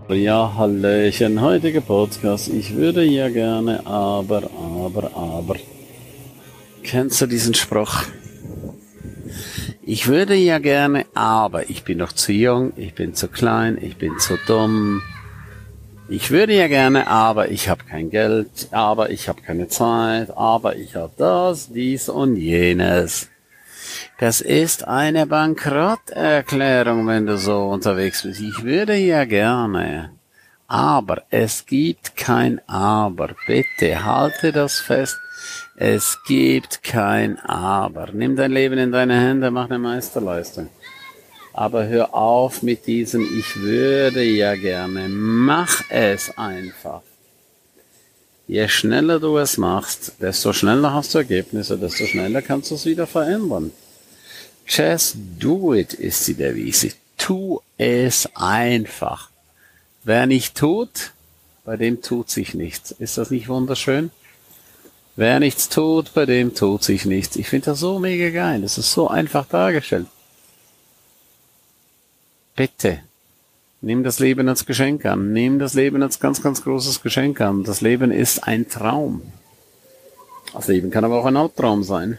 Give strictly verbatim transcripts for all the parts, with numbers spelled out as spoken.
Ja, Hallöchen, heutiger Podcast. Ich würde ja gerne, aber, aber, aber. Kennst du diesen Spruch? Ich würde ja gerne, aber ich bin noch zu jung, ich bin zu klein, ich bin zu dumm. Ich würde ja gerne, aber ich habe kein Geld, aber ich habe keine Zeit, aber ich habe das, dies und jenes. Das ist eine Bankrotterklärung, wenn du so unterwegs bist. Ich würde ja gerne, aber es gibt kein Aber. Bitte halte das fest. Es gibt kein Aber. Nimm dein Leben in deine Hände, mach eine Meisterleistung. Aber hör auf mit diesem Ich würde ja gerne. Mach es einfach. Je schneller du es machst, desto schneller hast du Ergebnisse, desto schneller kannst du es wieder verändern. Just do it ist die Devise. Tu es einfach. Wer nicht tut, bei dem tut sich nichts. Ist das nicht wunderschön? Wer nichts tut, bei dem tut sich nichts. Ich finde das so mega geil. Das ist so einfach dargestellt. Bitte, nimm das Leben als Geschenk an. Nimm das Leben als ganz, ganz großes Geschenk an. Das Leben ist ein Traum. Das Leben kann aber auch ein Albtraum sein.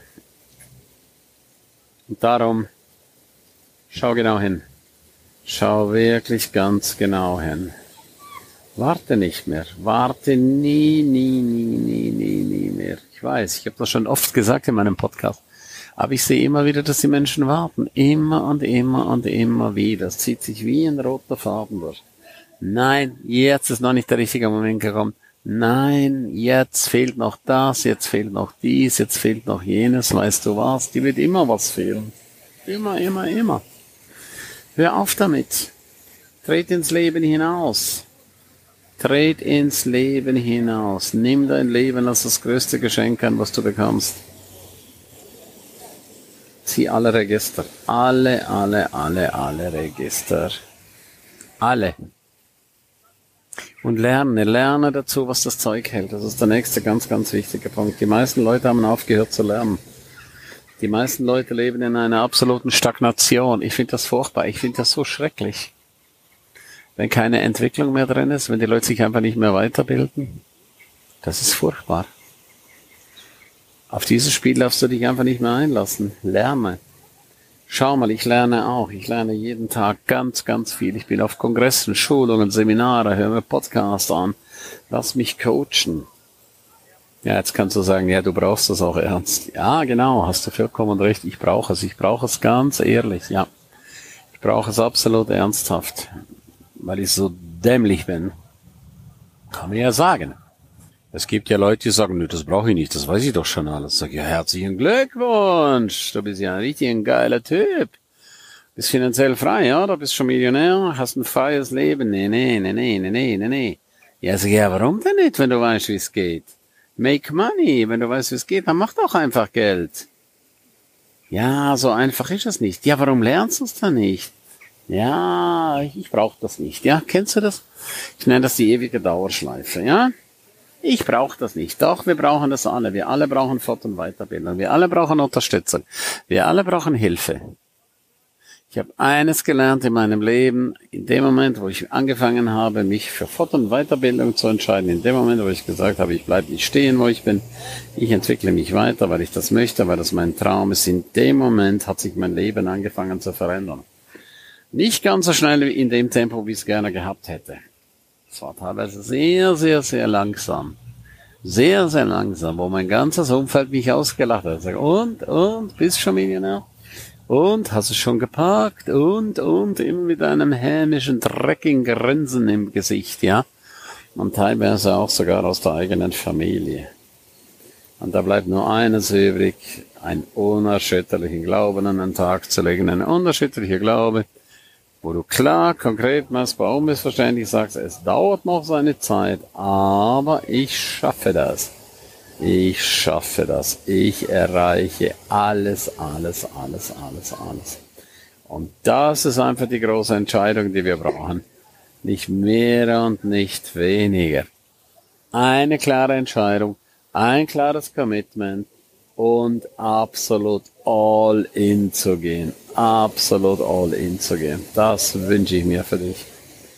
Und darum, schau genau hin. Schau wirklich ganz genau hin. Warte nicht mehr. Warte nie, nie, nie, nie, nie, nie mehr. Ich weiß, ich habe das schon oft gesagt in meinem Podcast. Aber ich sehe immer wieder, dass die Menschen warten. Immer und immer und immer wieder. Es zieht sich wie ein roter Faden durch. Nein, jetzt ist noch nicht der richtige Moment gekommen. Nein, jetzt fehlt noch das, jetzt fehlt noch dies, jetzt fehlt noch jenes. Weißt du was? Die wird immer was fehlen. Immer, immer, immer. Hör auf damit. Tret ins Leben hinaus. Tret ins Leben hinaus. Nimm dein Leben als das größte Geschenk an, was du bekommst. Zieh alle Register. Alle, alle, alle, alle Register. Alle. Und lerne, lerne dazu, was das Zeug hält. Das ist der nächste ganz, ganz wichtige Punkt. Die meisten Leute haben aufgehört zu lernen. Die meisten Leute leben in einer absoluten Stagnation. Ich finde das furchtbar. Ich finde das so schrecklich. Wenn keine Entwicklung mehr drin ist, wenn die Leute sich einfach nicht mehr weiterbilden, das ist furchtbar. Auf dieses Spiel darfst du dich einfach nicht mehr einlassen. Lerne. Schau mal, ich lerne auch. Ich lerne jeden Tag ganz, ganz viel. Ich bin auf Kongressen, Schulungen, Seminare, höre mir Podcasts an. Lass mich coachen. Ja, jetzt kannst du sagen, ja, du brauchst das auch ernst. Ja, genau, hast du vollkommen recht. Ich brauche es. Ich brauche es ganz ehrlich, ja. Ich brauche es absolut ernsthaft. Weil ich so dämlich bin. Kann man ja sagen. Es gibt ja Leute, die sagen, nö, das brauche ich nicht, das weiß ich doch schon alles. Sag ich, ja, herzlichen Glückwunsch, du bist ja ein richtig ein geiler Typ. Bist finanziell frei, ja, du bist schon Millionär, hast ein freies Leben. Nee, nee, nee, nee, nee, nee, nee, nee. Ja, sag ich, ja, warum denn nicht, wenn du weißt, wie es geht? Make money, wenn du weißt, wie es geht, dann mach doch einfach Geld. Ja, so einfach ist es nicht. Ja, warum lernst du es dann nicht? Ja, ich brauche das nicht. Ja, kennst du das? Ich nenne das die ewige Dauerschleife, ja? Ich brauche das nicht. Doch, wir brauchen das alle. Wir alle brauchen Fort- und Weiterbildung. Wir alle brauchen Unterstützung. Wir alle brauchen Hilfe. Ich habe eines gelernt in meinem Leben. In dem Moment, wo ich angefangen habe, mich für Fort- und Weiterbildung zu entscheiden, in dem Moment, wo ich gesagt habe, ich bleibe nicht stehen, wo ich bin, ich entwickle mich weiter, weil ich das möchte, weil das mein Traum ist, in dem Moment hat sich mein Leben angefangen zu verändern. Nicht ganz so schnell wie in dem Tempo, wie ich es gerne gehabt hätte. Es war teilweise sehr, sehr, sehr langsam. Sehr, sehr langsam, wo mein ganzes Umfeld mich ausgelacht hat. Sag, und, und, bist schon Millionär? Und, hast du schon geparkt? Und, und, immer mit einem hämischen, dreckigen Grinsen im Gesicht, ja? Und teilweise auch sogar aus der eigenen Familie. Und da bleibt nur eines übrig, einen unerschütterlichen Glauben an den Tag zu legen, ein unerschütterlicher Glaube, wo du klar, konkret, messbar, unmissverständlich sagst, es dauert noch seine Zeit, aber ich schaffe das. Ich schaffe das. Ich erreiche alles, alles, alles, alles, alles. Und das ist einfach die große Entscheidung, die wir brauchen. Nicht mehr und nicht weniger. Eine klare Entscheidung, ein klares Commitment und absolut all in zu gehen. Absolut all in zu gehen. Das wünsche ich mir für dich.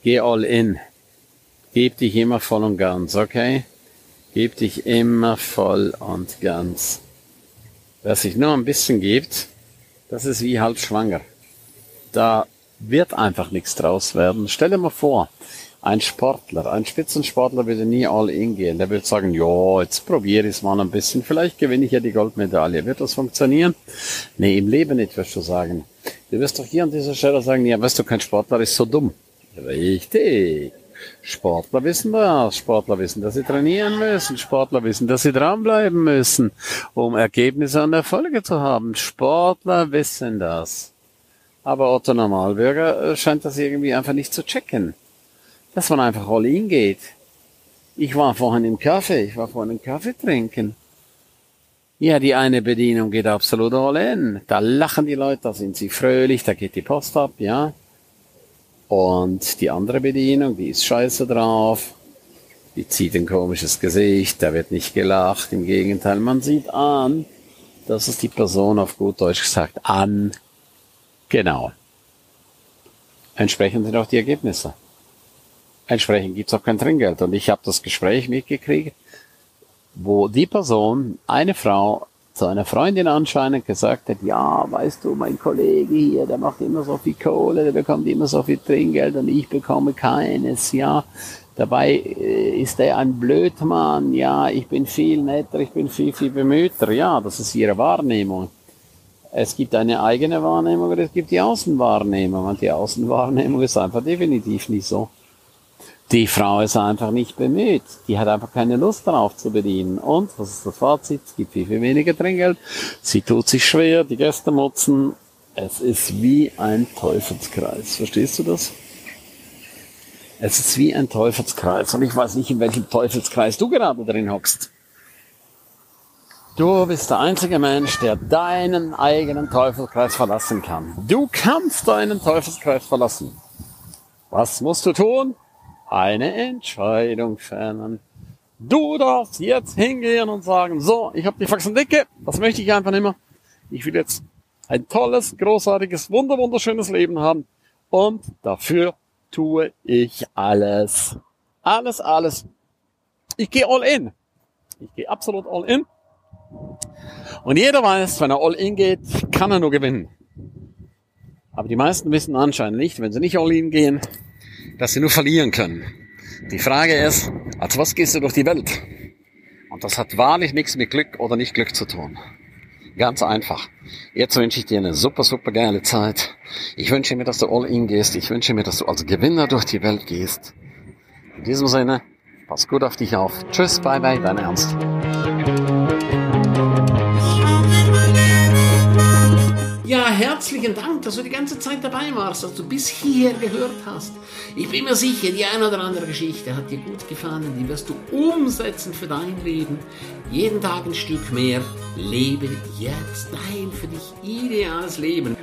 Geh all in. Gib dich immer voll und ganz, okay? Gib dich immer voll und ganz. Wer sich nur ein bisschen gibt, das ist wie halb schwanger. Da wird einfach nichts draus werden. Stell dir mal vor, ein Sportler, ein Spitzensportler würde nie all in gehen. Der würde sagen, ja, jetzt probiere ich es mal ein bisschen. Vielleicht gewinne ich ja die Goldmedaille. Wird das funktionieren? Nee, im Leben nicht, wirst du sagen. Du wirst doch hier an dieser Stelle sagen, ja, weißt du, kein Sportler ist so dumm. Richtig. Sportler wissen das. Sportler wissen, dass sie trainieren müssen. Sportler wissen, dass sie dranbleiben müssen, um Ergebnisse und Erfolge zu haben. Sportler wissen das. Aber Otto Normalbürger scheint das irgendwie einfach nicht zu checken. Dass man einfach all in geht. Ich war vorhin im Kaffee, ich war vorhin im Kaffee trinken. Ja, die eine Bedienung geht absolut all in. Da lachen die Leute, da sind sie fröhlich, da geht die Post ab, ja. Und die andere Bedienung, die ist scheiße drauf. Die zieht ein komisches Gesicht, da wird nicht gelacht. Im Gegenteil, man sieht an, dass es die Person auf gut Deutsch gesagt an. Genau. Entsprechend sind auch die Ergebnisse. Entsprechend gibt's auch kein Trinkgeld. Und ich habe das Gespräch mitgekriegt, wo die Person, eine Frau, zu einer Freundin anscheinend gesagt hat, ja, weißt du, mein Kollege hier, der macht immer so viel Kohle, der bekommt immer so viel Trinkgeld und ich bekomme keines, ja. Dabei ist er ein Blödmann, ja, ich bin viel netter, ich bin viel, viel bemühter. Ja, das ist ihre Wahrnehmung. Es gibt eine eigene Wahrnehmung und es gibt die Außenwahrnehmung. Und die Außenwahrnehmung ist einfach definitiv nicht so. Die Frau ist einfach nicht bemüht. Die hat einfach keine Lust darauf zu bedienen. Und, was ist das Fazit? Es gibt viel, viel weniger Trinkgeld. Sie tut sich schwer, die Gäste motzen. Es ist wie ein Teufelskreis. Verstehst du das? Es ist wie ein Teufelskreis. Und ich weiß nicht, in welchem Teufelskreis du gerade drin hockst. Du bist der einzige Mensch, der deinen eigenen Teufelskreis verlassen kann. Du kannst deinen Teufelskreis verlassen. Was musst du tun? Eine Entscheidung fällen. Du darfst jetzt hingehen und sagen, so, ich habe die Faxen dicke, das möchte ich einfach nicht mehr. Ich will jetzt ein tolles, großartiges, wunder wunderschönes Leben haben und dafür tue ich alles. Alles, alles. Ich gehe all in. Ich gehe absolut all in. Und jeder weiß, wenn er all in geht, kann er nur gewinnen. Aber die meisten wissen anscheinend nicht, wenn sie nicht all in gehen, dass sie nur verlieren können. Die Frage ist, als was gehst du durch die Welt? Und das hat wahrlich nichts mit Glück oder nicht Glück zu tun. Ganz einfach. Jetzt wünsche ich dir eine super, super geile Zeit. Ich wünsche mir, dass du all in gehst. Ich wünsche mir, dass du als Gewinner durch die Welt gehst. In diesem Sinne, pass gut auf dich auf. Tschüss, bye bye, dein Ernst. Ja, herzlichen Dank, dass du die ganze Zeit dabei warst, dass du bis hierher gehört hast. Ich bin mir sicher, die eine oder andere Geschichte hat dir gut gefallen, die wirst du umsetzen für dein Leben. Jeden Tag ein Stück mehr. Lebe jetzt dein für dich ideales Leben.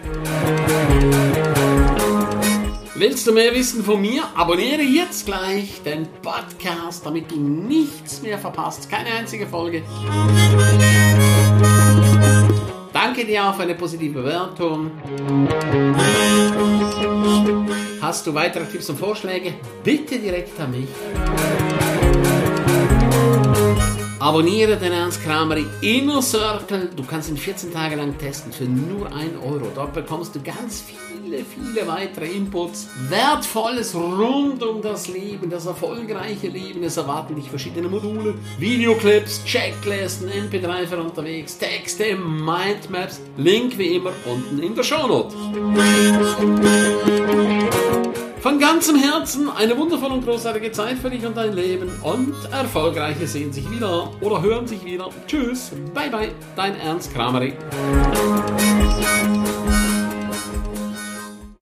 Willst du mehr wissen von mir? Abonniere jetzt gleich den Podcast, damit du nichts mehr verpasst. Keine einzige Folge. Danke dir auch für eine positive Bewertung. Hast du weitere Tipps und Vorschläge? Bitte direkt an mich. Abonniere den Ernst Krameri Inner Circle. Du kannst ihn vierzehn Tage lang testen für nur ein Euro. Dort bekommst du ganz viele, viele weitere Inputs. Wertvolles rund um das Leben, das erfolgreiche Leben. Es erwarten dich verschiedene Module, Videoclips, Checklisten, M P drei für unterwegs, Texte, Mindmaps. Link wie immer unten in der Shownote. Von ganzem Herzen eine wundervolle und großartige Zeit für dich und dein Leben und Erfolgreiche sehen sich wieder oder hören sich wieder. Tschüss, bye bye, dein Ernst Krameri.